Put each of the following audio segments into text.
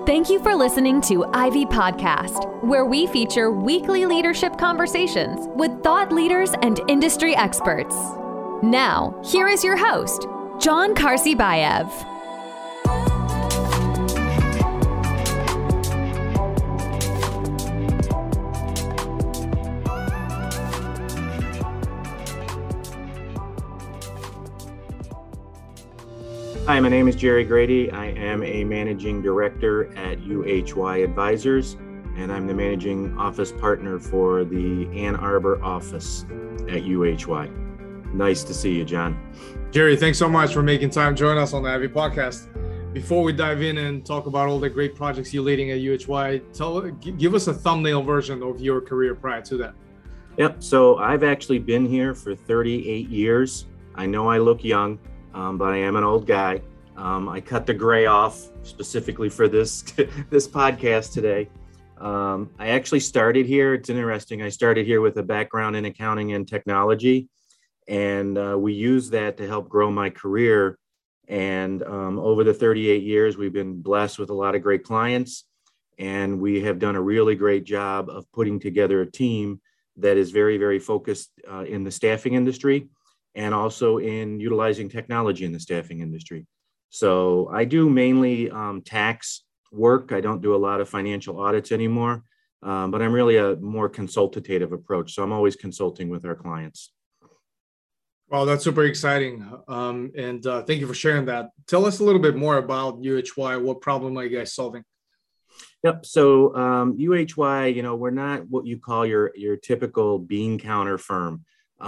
Thank you for listening to Ivy Podcast, where we feature weekly leadership conversations with thought leaders and industry experts. Now, here is your host, John Karsibayev. Hi, my name is Jerry Grady. I am a managing director at UHY Advisors, and I'm the managing office partner for the Ann Arbor office at UHY. Nice to see you, John. Jerry, thanks so much for making time to join us on the Ivy Podcast. Before we dive in and talk about all the great projects you're leading at UHY, give us a thumbnail version of your career prior to that. Yep, so I've actually been here for 38 years. I know I look young. But I am an old guy. I cut the gray off specifically for this podcast today. I actually started here. It's interesting. I started here with a background in accounting and technology, and we use that to help grow my career. And over the 38 years, we've been blessed with a lot of great clients, and we have done a really great job of putting together a team that is very, very focused in the staffing industry, and also in utilizing technology in the staffing industry. So I do mainly tax work. I don't do a lot of financial audits anymore, but I'm really a more consultative approach. So I'm always consulting with our clients. Well, that's super exciting. And thank you for sharing that. Tell us a little bit more about UHY. What problem are you guys solving? Yep. So UHY, we're not what you call your typical bean counter firm.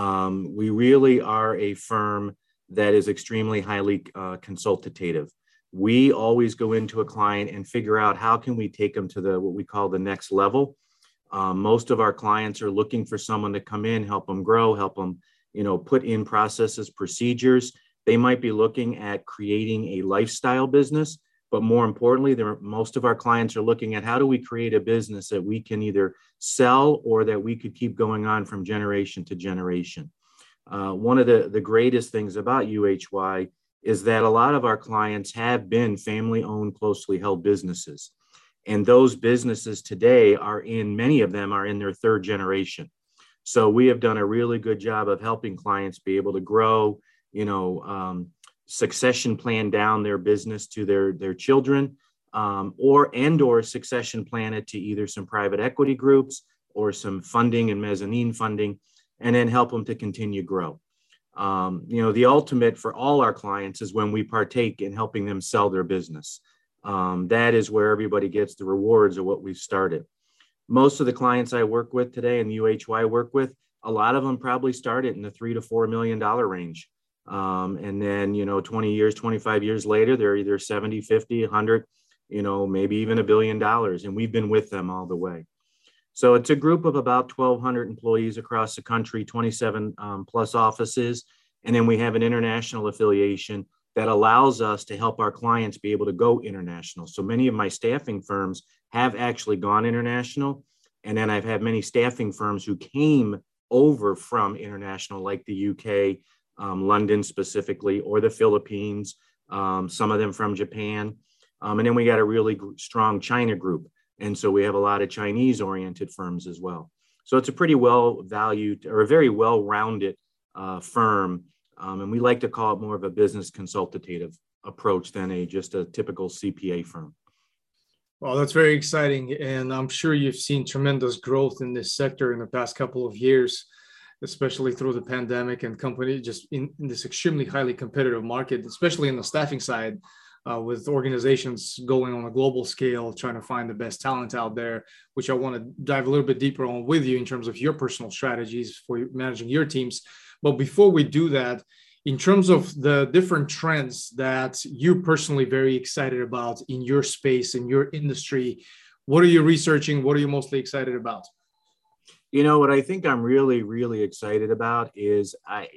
We really are a firm that is extremely highly consultative. We always go into a client and figure out how can we take them to what we call the next level. Most of our clients are looking for someone to come in, help them grow, help them, put in processes, procedures. They might be looking at creating a lifestyle business, but more importantly, most of our clients are looking at how do we create a business that we can either sell or that we could keep going on from generation to generation. One of the greatest things about UHY is that a lot of our clients have been family-owned, closely held businesses. And those businesses today many of them are in their third generation. So we have done a really good job of helping clients be able to grow, succession plan down their business to their children, or succession plan it to either some private equity groups or some funding and mezzanine funding, and then help them to continue grow. The ultimate for all our clients is when we partake in helping them sell their business. That is where everybody gets the rewards of what we've started. Most of the clients I work with today and UHY work with, a lot of them probably started in the $3 to $4 million range. And then, 20 years, 25 years later, they're either 70, 50, 100, maybe even $1 billion. And we've been with them all the way. So it's a group of about 1,200 employees across the country, 27 plus offices. And then we have an international affiliation that allows us to help our clients be able to go international. So many of my staffing firms have actually gone international. And then I've had many staffing firms who came over from international, like the UK, London specifically, or the Philippines, some of them from Japan. And then we got a really strong China group. And so we have a lot of Chinese oriented firms as well. So it's a pretty well valued or a very well-rounded firm. And we like to call it more of a business consultative approach than just a typical CPA firm. Well, that's very exciting. And I'm sure you've seen tremendous growth in this sector in the past couple of years, especially through the pandemic and company just in this extremely highly competitive market, especially in the staffing side, with organizations going on a global scale, trying to find the best talent out there, which I want to dive a little bit deeper on with you in terms of your personal strategies for managing your teams. But before we do that, in terms of the different trends that you're personally very excited about in your space, in your industry, what are you researching? What are you mostly excited about? What I think I'm really, really excited about is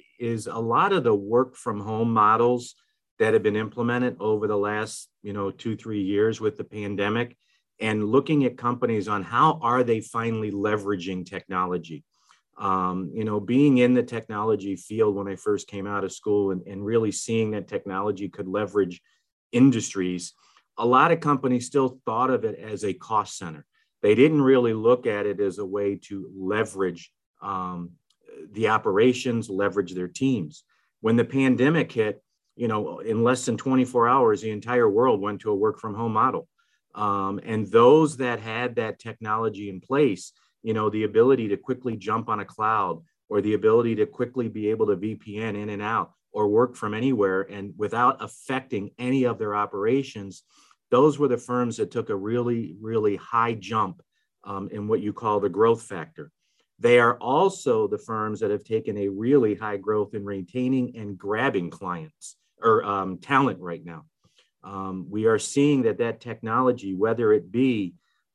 a lot of the work from home models that have been implemented over the last, 2-3 years with the pandemic, and looking at companies on how are they finally leveraging technology. Being in the technology field when I first came out of school and really seeing that technology could leverage industries, a lot of companies still thought of it as a cost center. They didn't really look at it as a way to leverage the operations, leverage their teams. When the pandemic hit, in less than 24 hours, the entire world went to a work from home model. And those that had that technology in place, the ability to quickly jump on a cloud, or the ability to quickly be able to VPN in and out or work from anywhere and without affecting any of their operations, those were the firms that took a really, really high jump in what you call the growth factor. They are also the firms that have taken a really high growth in retaining and grabbing clients or talent right now. We are seeing that technology, whether it be,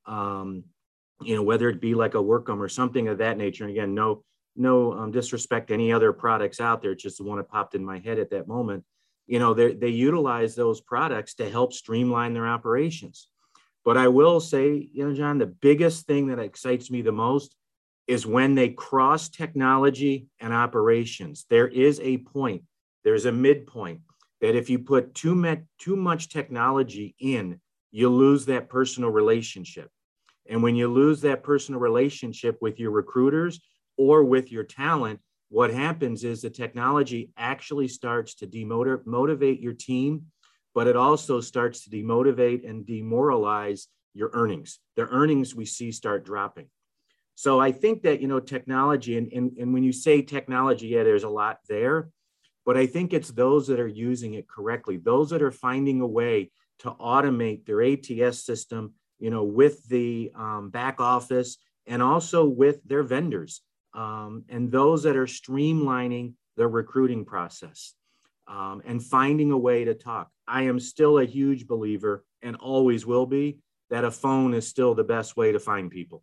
whether it be like a Workcom or something of that nature, and again, no disrespect to any other products out there, it's just the one that popped in my head at that moment. They utilize those products to help streamline their operations. But I will say, John, the biggest thing that excites me the most is when they cross technology and operations. There is a point, there's a midpoint that if you put too much technology in, you lose that personal relationship. And when you lose that personal relationship with your recruiters or with your talent, what happens is the technology actually starts to motivate your team, but it also starts to demotivate and demoralize your earnings. The earnings we see start dropping. So I think that, technology, and when you say technology, yeah, there's a lot there, but I think it's those that are using it correctly, those that are finding a way to automate their ATS system, with the back office and also with their vendors, and those that are streamlining their recruiting process and finding a way to talk. I am still a huge believer, and always will be, that a phone is still the best way to find people.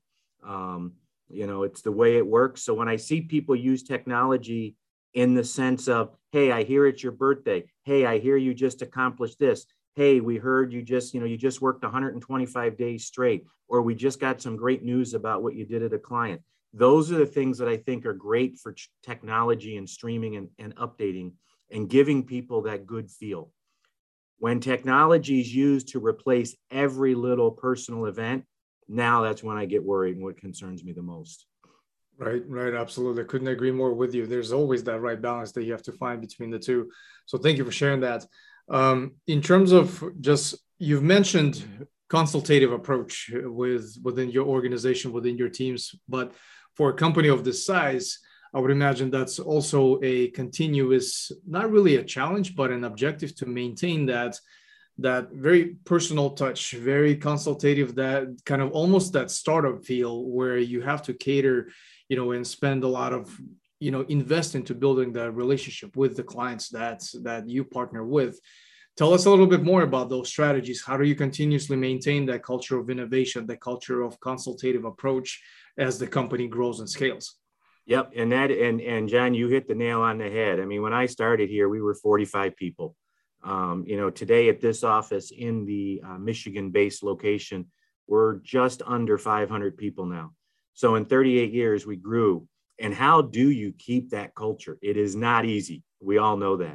It's the way it works. So when I see people use technology in the sense of, hey, I hear it's your birthday. Hey, I hear you just accomplished this. Hey, we heard you just worked 125 days straight, or we just got some great news about what you did at a client. Those are the things that I think are great for technology and streaming and updating and giving people that good feel. When technology is used to replace every little personal event, now that's when I get worried and what concerns me the most. Right, absolutely. I couldn't agree more with you. There's always that right balance that you have to find between the two. So thank you for sharing that. In terms of you've mentioned consultative approach within your organization, within your teams, but for a company of this size, I would imagine that's also a continuous, not really a challenge, but an objective to maintain that very personal touch, very consultative, that kind of almost that startup feel where you have to cater, and spend a lot of, invest into building the relationship with the clients that you partner with. Tell us a little bit more about those strategies. How do you continuously maintain that culture of innovation, the culture of consultative approach as the company grows and scales? Yep. And John, you hit the nail on the head. I mean, when I started here, we were 45 people. Today at this office in the Michigan-based location, we're just under 500 people now. So in 38 years, we grew. And how do you keep that culture? It is not easy. We all know that.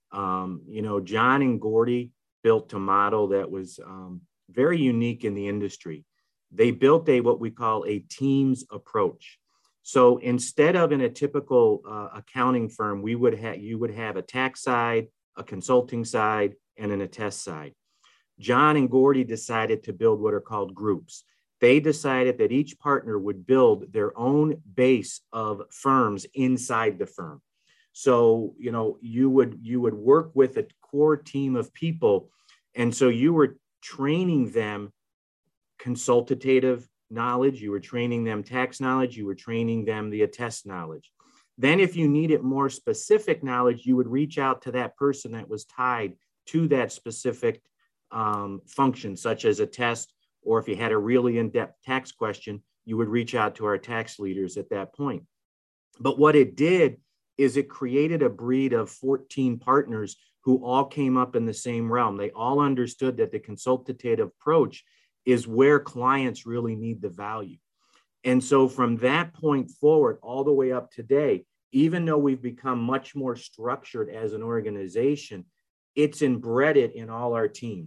John and Gordy built a model that was very unique in the industry. They built what we call a teams approach. So instead of in a typical accounting firm, you would have a tax side, a consulting side, and an attest side. John and Gordy decided to build what are called groups. They decided that each partner would build their own base of firms inside the firm. So, you would work with a core team of people. And so you were training them consultative knowledge, you were training them tax knowledge, you were training them the attest knowledge. Then if you needed more specific knowledge, you would reach out to that person that was tied to that specific function, such as attest, or if you had a really in-depth tax question, you would reach out to our tax leaders at that point. But what it did is it created a breed of 14 partners who all came up in the same realm. They all understood that the consultative approach is where clients really need the value. And so from that point forward, all the way up today, even though we've become much more structured as an organization, it's embedded in all our teams.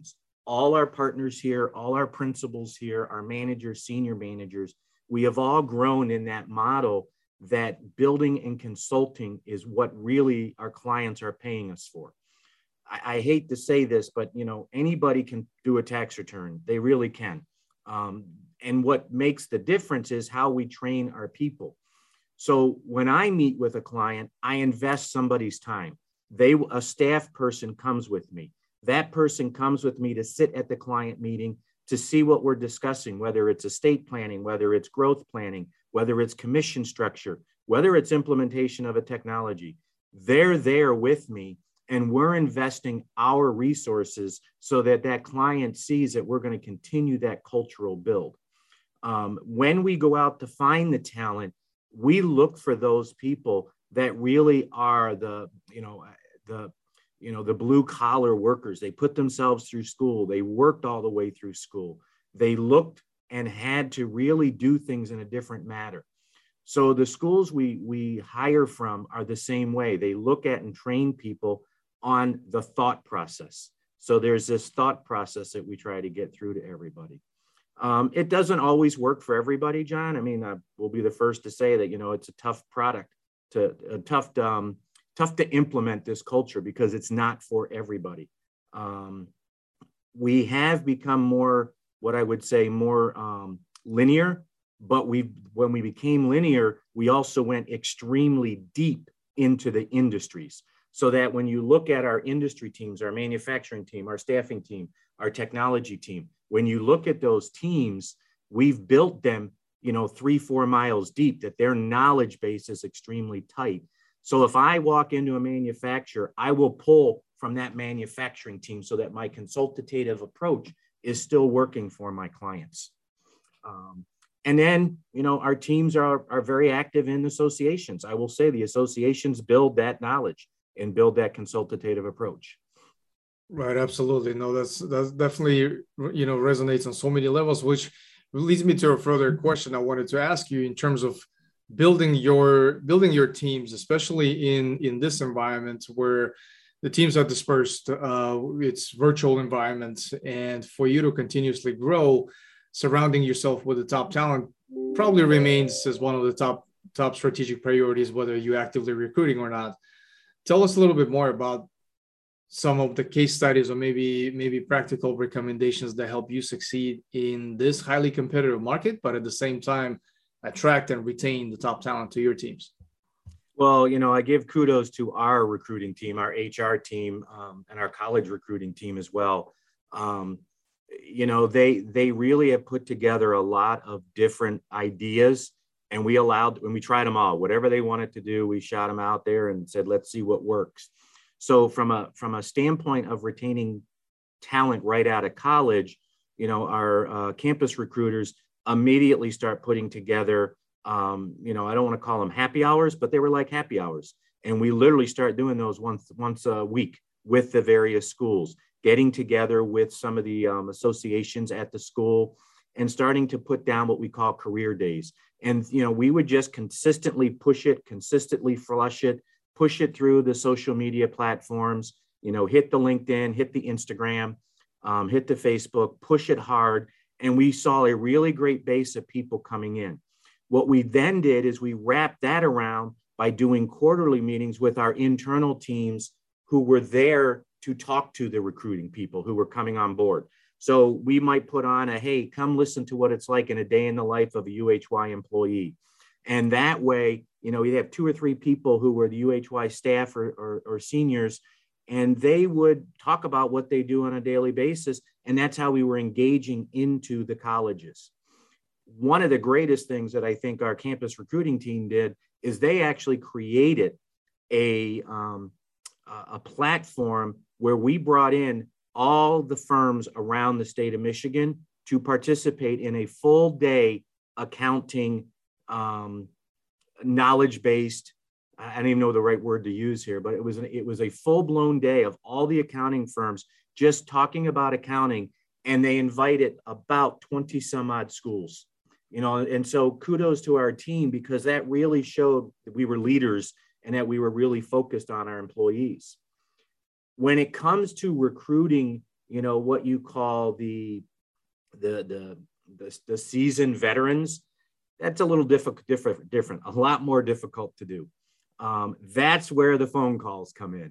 all our partners here, all our principals here, our managers, senior managers, we have all grown in that model that building and consulting is what really our clients are paying us for. I hate to say this, but anybody can do a tax return. They really can. And what makes the difference is how we train our people. So when I meet with a client, I invest somebody's time. A staff person comes with me. That person comes with me to sit at the client meeting to see what we're discussing, whether it's estate planning, whether it's growth planning, whether it's commission structure, whether it's implementation of a technology. They're there with me, and we're investing our resources so that that client sees that we're going to continue that cultural build. When we go out to find the talent, we look for those people that really are the blue collar workers. They put themselves through school. They worked all the way through school. They looked and had to really do things in a different manner. So the schools we hire from are the same way. They look at and train people on the thought process. So there's this thought process that we try to get through to everybody. It doesn't always work for everybody, John. I mean, we'll be the first to say that, it's a tough product, tough to implement this culture because it's not for everybody. We have become more, what I would say, more linear, but when we became linear, we also went extremely deep into the industries. So that when you look at our industry teams, our manufacturing team, our staffing team, our technology team, when you look at those teams, we've built them, 3-4 miles deep, that their knowledge base is extremely tight. So if I walk into a manufacturer, I will pull from that manufacturing team so that my consultative approach is still working for my clients. And then, our teams are very active in associations. I will say the associations build that knowledge and build that consultative approach. Right, absolutely. No, that's definitely, resonates on so many levels, which leads me to a further question I wanted to ask you in terms of building your teams, especially in this environment where the teams are dispersed, it's virtual environments, and for you to continuously grow, surrounding yourself with the top talent probably remains as one of the top strategic priorities, whether you're actively recruiting or not. Tell us a little bit more about some of the case studies or maybe practical recommendations that help you succeed in this highly competitive market, but at the same time, attract and retain the top talent to your teams. Well, I give kudos to our recruiting team, our HR team, and our college recruiting team as well. They really have put together a lot of different ideas, and we tried them all. Whatever they wanted to do, we shot them out there and said, let's see what works. So from a standpoint of retaining talent right out of college, our campus recruiters immediately start putting together, I don't want to call them happy hours, but they were like happy hours. And we literally start doing those once a week with the various schools, getting together with some of the associations at the school and starting to put down what we call career days. And, we would just consistently push it, consistently flush it, push it through the social media platforms, hit the LinkedIn, hit the Instagram, hit the Facebook, push it hard. And we saw a really great base of people coming in. What we then did is we wrapped that around by doing quarterly meetings with our internal teams who were there to talk to the recruiting people who were coming on board. So we might put on hey, come listen to what it's like in a day in the life of a UHY employee. And that way, you have 2 or 3 people who were the UHY staff or seniors, and they would talk about what they do on a daily basis. And that's how we were engaging into the colleges. One of the greatest things that I think our campus recruiting team did is they actually created a platform where we brought in all the firms around the state of Michigan to participate in a full day accounting knowledge-based, I don't even know the right word to use here, but it was a full-blown day of all the accounting firms just talking about accounting, and they invited about 20 some odd schools, and so kudos to our team because that really showed that we were leaders and that we were really focused on our employees. When it comes to recruiting what you call the seasoned veterans, that's a little different, a lot more difficult to do. That's where the phone calls come in.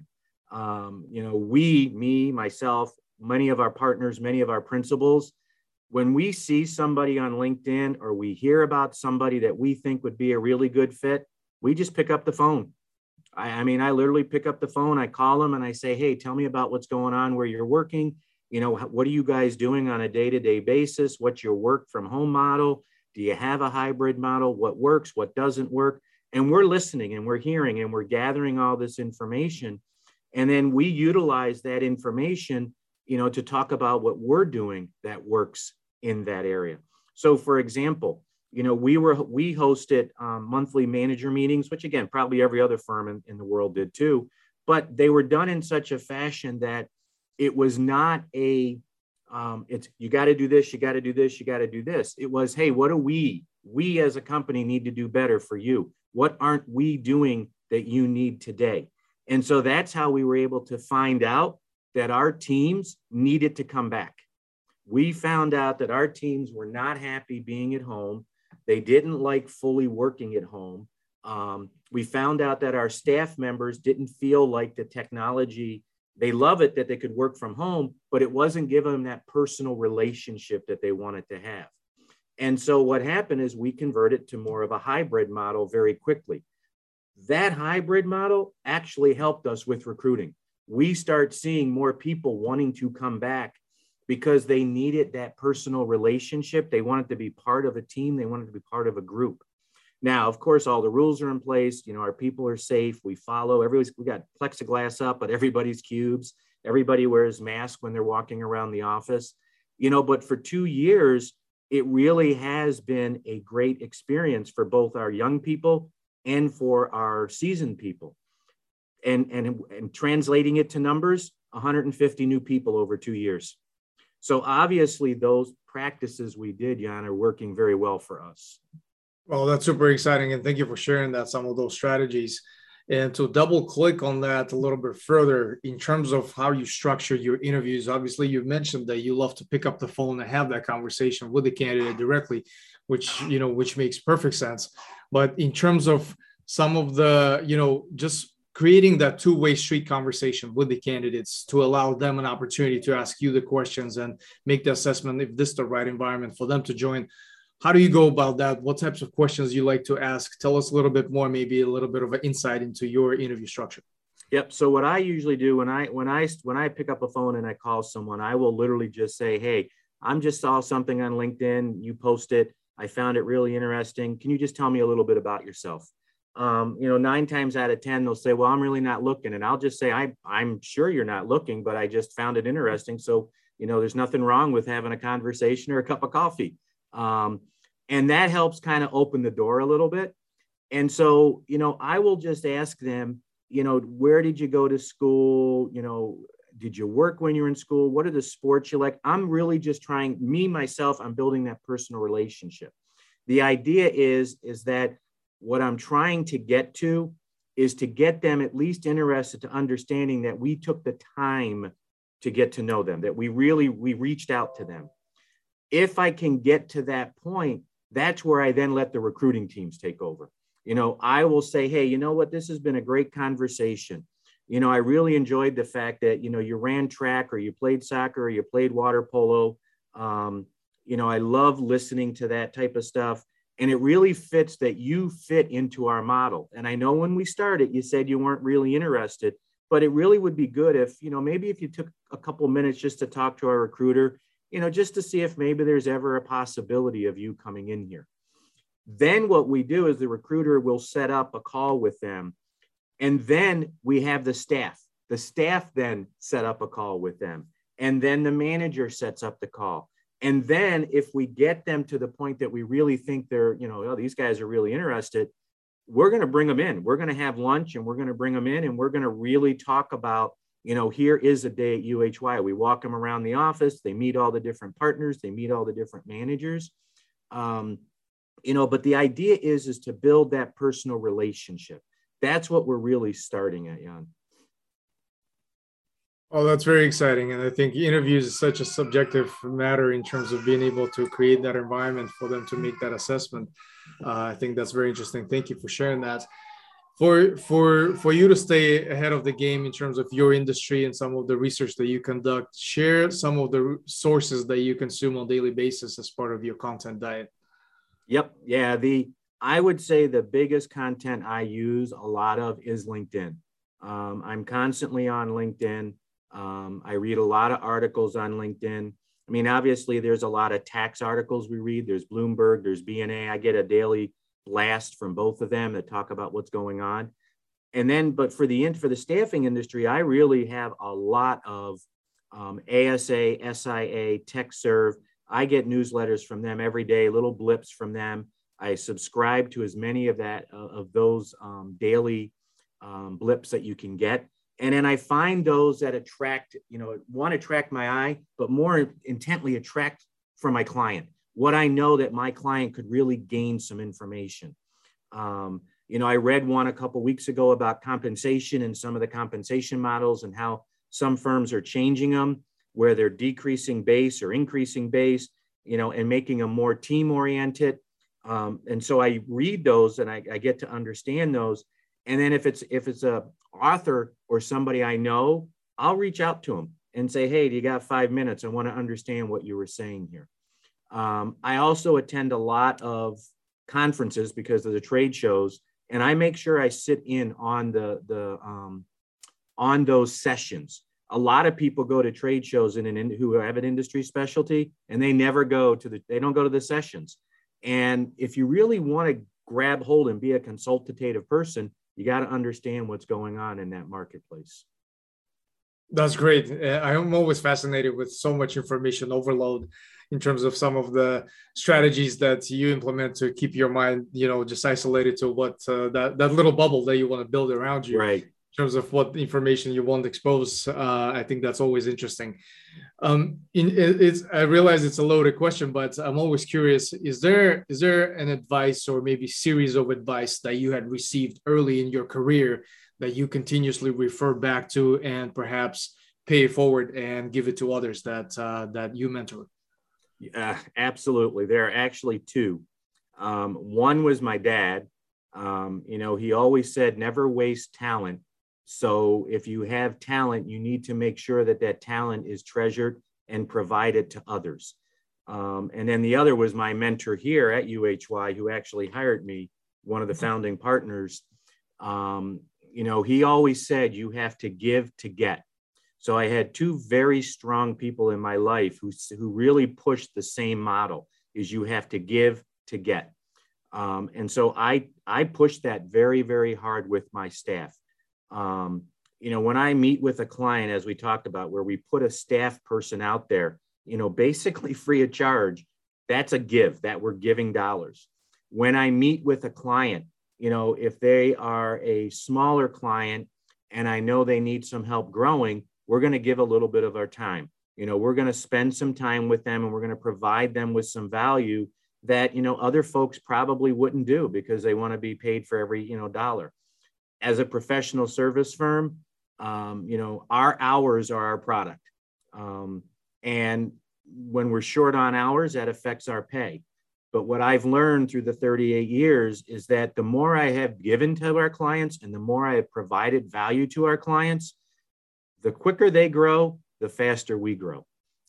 Myself, many of our partners, many of our principals, when we see somebody on LinkedIn or we hear about somebody that we think would be a really good fit, we just pick up the phone. I literally pick up the phone, I call them and I say, hey, tell me about what's going on where you're working. What are you guys doing on a day-to-day basis? What's your work from home model? Do you have a hybrid model? What works? What doesn't work? And we're listening and we're hearing and we're gathering all this information. And then we utilize that information, to talk about what we're doing that works in that area. So for example, we hosted monthly manager meetings, which again, probably every other firm in the world did too, but they were done in such a fashion that it was not you got to do this, you got to do this, you got to do this. It was, hey, what do we as a company need to do better for you? What aren't we doing that you need today? And so that's how we were able to find out that our teams needed to come back. We found out that our teams were not happy being at home. They didn't like fully working at home. We found out that our staff members didn't feel like the technology, they love it that they could work from home, but it wasn't giving them that personal relationship that they wanted to have. And so what happened is we converted to more of a hybrid model very quickly. That hybrid model actually helped us with recruiting. We start seeing more people wanting to come back because they needed that personal relationship. They wanted to be part of a team. They wanted to be part of a group. Now, of course, all the rules are in place. Our people are safe. We follow. We got plexiglass up at everybody's cubes. Everybody wears masks when they're walking around the office. But for 2 years, it really has been a great experience for both our young people and for our seasoned people. And translating it to numbers, 150 new people over 2 years. So obviously those practices we did, Jan, are working very well for us. Well, that's super exciting. And thank you for sharing some of those strategies. And to double click on that a little bit further, in terms of how you structure your interviews, obviously you've mentioned that you love to pick up the phone and have that conversation with the candidate directly, which makes perfect sense. But in terms of some of the, just creating that two-way street conversation with the candidates to allow them an opportunity to ask you the questions and make the assessment if this is the right environment for them to join. How do you go about that? What types of questions you like to ask? Tell us a little bit more, maybe a little bit of an insight into your interview structure. Yep. So what I usually do when I pick up a phone and I call someone, I will literally just say, hey, I just saw something on LinkedIn. You posted. I found it really interesting. Can you just tell me a little bit about yourself? 9 times out of 10, they'll say, well, I'm really not looking. And I'll just say, I'm sure you're not looking, but I just found it interesting. So, there's nothing wrong with having a conversation or a cup of coffee. And that helps kind of open the door a little bit. And so, I will just ask them, where did you go to school? Did you work when you were in school? What are the sports you like? I'm really just trying, I'm building that personal relationship. The idea is that what I'm trying to get to is to get them at least interested to understanding that we took the time to get to know them, that we reached out to them. If I can get to that point, that's where I then let the recruiting teams take over. I will say, hey, you know what? This has been a great conversation. I really enjoyed the fact that, you ran track or you played soccer or you played water polo. I love listening to that type of stuff. And it really fits that you fit into our model. And I know when we started, you said you weren't really interested, but it really would be good if, maybe if you took a couple minutes just to talk to our recruiter, just to see if maybe there's ever a possibility of you coming in here. Then what we do is the recruiter will set up a call with them. And then we have the staff. The staff then set up a call with them. And then the manager sets up the call. And then if we get them to the point that we really think they're, these guys are really interested, we're going to bring them in. We're going to have lunch and we're going to bring them in and we're going to really talk about, here is a day at UHY. We walk them around the office. They meet all the different partners. They meet all the different managers. But the idea is to build that personal relationship. That's what we're really starting at, Jan. Oh, that's very exciting. And I think interviews is such a subjective matter in terms of being able to create that environment for them to make that assessment. I think that's very interesting. Thank you for sharing that. For you to stay ahead of the game in terms of your industry and some of the research that you conduct, share some of the sources that you consume on a daily basis as part of your content diet. Yep. Yeah. I would say the biggest content I use a lot of is LinkedIn. I'm constantly on LinkedIn. I read a lot of articles on LinkedIn. I mean, obviously, there's a lot of tax articles we read. There's Bloomberg, there's BNA. I get a daily blast from both of them that talk about what's going on. And then, but for the staffing industry, I really have a lot of ASA, SIA, TechServe. I get newsletters from them every day, little blips from them. I subscribe to as many of those daily blips that you can get. And then I find those that attract, attract my eye, but more intently attract for my client. What I know that my client could really gain some information. I read one a couple of weeks ago about compensation and some of the compensation models and how some firms are changing them, where they're decreasing base or increasing base, and making them more team oriented. And so I read those and I get to understand those. And then if it's a author or somebody I know, I'll reach out to them and say, hey, do you got 5 minutes? I want to understand what you were saying here. I also attend a lot of conferences because of the trade shows, and I make sure I sit in on on those sessions. A lot of people go to trade shows who have an industry specialty, and they never they don't go to the sessions. And if you really want to grab hold and be a consultative person, you got to understand what's going on in that marketplace. That's great. I'm always fascinated with so much information overload in terms of some of the strategies that you implement to keep your mind, just isolated to what that little bubble that you want to build around you. Right. In terms of what information you want to expose. I think that's always interesting. I realize it's a loaded question, but I'm always curious, is there an advice or maybe series of advice that you had received early in your career that you continuously refer back to and perhaps pay it forward and give it to others that you mentor? Absolutely. There are actually two. One was my dad. He always said, never waste talent. So if you have talent, you need to make sure that talent is treasured and provided to others. And then the other was my mentor here at UHY, who actually hired me, one of the founding partners. He always said, you have to give to get. So I had two very strong people in my life who really pushed the same model, is you have to give to get. And so I pushed that very, very hard with my staff. When I meet with a client, as we talked about, where we put a staff person out there, basically free of charge, that's a give, that we're giving dollars. When I meet with a client, if they are a smaller client and I know they need some help growing, we're going to give a little bit of our time. We're going to spend some time with them and we're going to provide them with some value that, other folks probably wouldn't do because they want to be paid for every, dollar. As a professional service firm, our hours are our product. And when we're short on hours, that affects our pay. But what I've learned through the 38 years is that the more I have given to our clients and the more I have provided value to our clients, the quicker they grow, the faster we grow.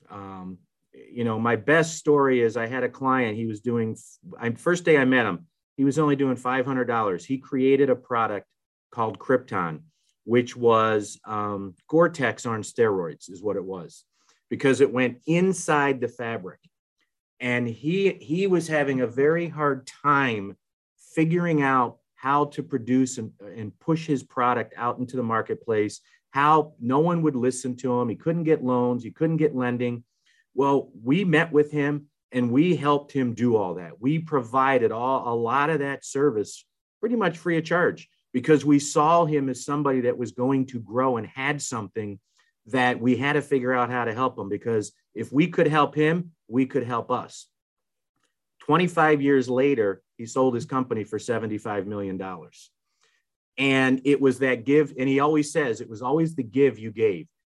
My best story is I had a client, he was first day I met him, he was only doing $500. He created a product called Krypton, which was Gore-Tex on steroids is what it was, because it went inside the fabric. And he was having a very hard time figuring out how to produce and push his product out into the marketplace, how no one would listen to him. He couldn't get loans. He couldn't get lending. Well, we met with him and we helped him do all that. We provided a lot of that service pretty much free of charge because we saw him as somebody that was going to grow and had something that we had to figure out how to help him, because if we could help him, we could help us. 25 years later, he sold his company for $75 million. And it was that give. And he always says, it was always the give you gave.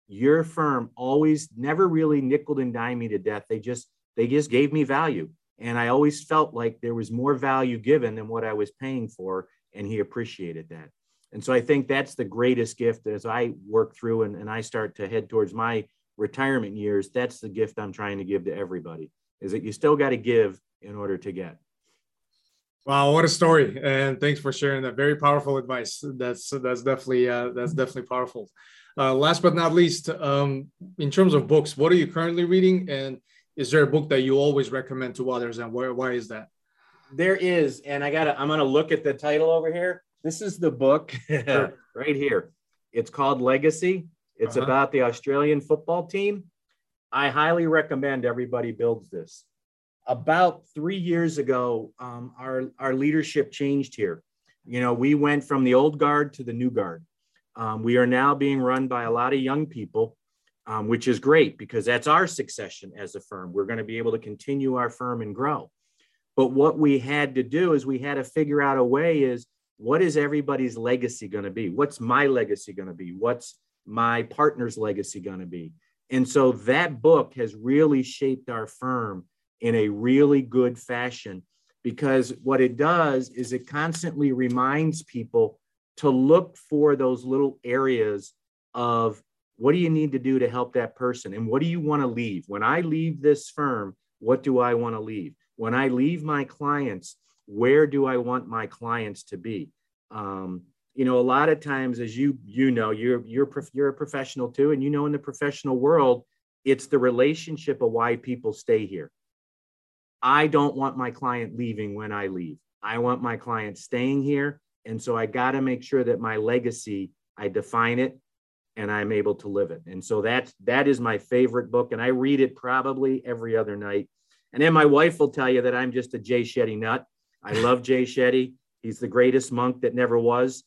your firm always never really nickeled and dimed me to death. They just gave me value. And I always felt like there was more value given than what I was paying for. And he appreciated that. And so I think that's the greatest gift as I work through and I start to head towards my retirement years. That's the gift I'm trying to give to everybody, is that you still got to give in order to get. Wow, what a story. And thanks for sharing that. Very powerful advice. That's definitely powerful. Last but not least, in terms of books, what are you currently reading? And is there a book that you always recommend to others, and why is that? There is, and I'm going to look at the title over here. This is the book right here. It's called Legacy. It's about the Australian football team. I highly recommend everybody builds this. About 3 years ago, our leadership changed here. You know, we went from the old guard to the new guard. We are now being run by a lot of young people, which is great because that's our succession as a firm. We're going to be able to continue our firm and grow. But what we had to do is we had to figure out a way is, what is everybody's legacy going to be? What's my legacy going to be? What's my partner's legacy going to be? And so that book has really shaped our firm in a really good fashion, because what it does is it constantly reminds people to look for those little areas of what do you need to do to help that person? And what do you want to leave? When I leave this firm, what do I want to leave? When I leave my clients, where do I want my clients to be? You know, a lot of times, as you know, you're a professional too, and you know, in the professional world, it's the relationship of why people stay here. I don't want my client leaving when I leave. I want my client staying here. And so I got to make sure that my legacy, I define it and I'm able to live it. And so that is my favorite book. And I read it probably every other night. And then my wife will tell you that I'm just a Jay Shetty nut. I love Jay Shetty. He's the greatest monk that never was.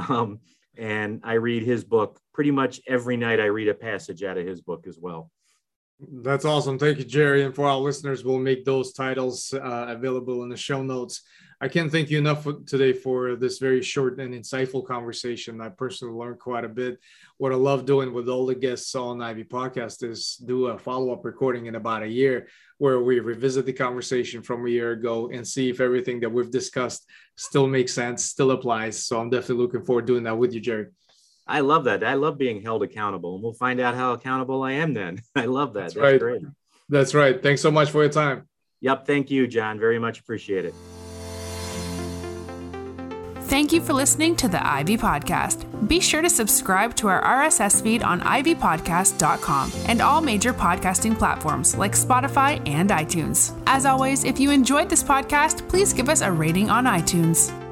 And I read his book pretty much every night. I read a passage out of his book as well. That's awesome. Thank you, Jerry. And for our listeners, we'll make those titles available in the show notes. I can't thank you enough today for this very short and insightful conversation. I personally learned quite a bit. What I love doing with all the guests on Ivy Podcast is do a follow-up recording in about a year where we revisit the conversation from a year ago and see if everything that we've discussed still makes sense, still applies. So I'm definitely looking forward to doing that with you, Jerry. I love that. I love being held accountable, and we'll find out how accountable I am then. I love that. That's right. Great. That's right. Thanks so much for your time. Yep. Thank you, John. Very much appreciate it. Thank you for listening to the Ivy Podcast. Be sure to subscribe to our RSS feed on ivypodcast.com and all major podcasting platforms like Spotify and iTunes. As always, if you enjoyed this podcast, please give us a rating on iTunes.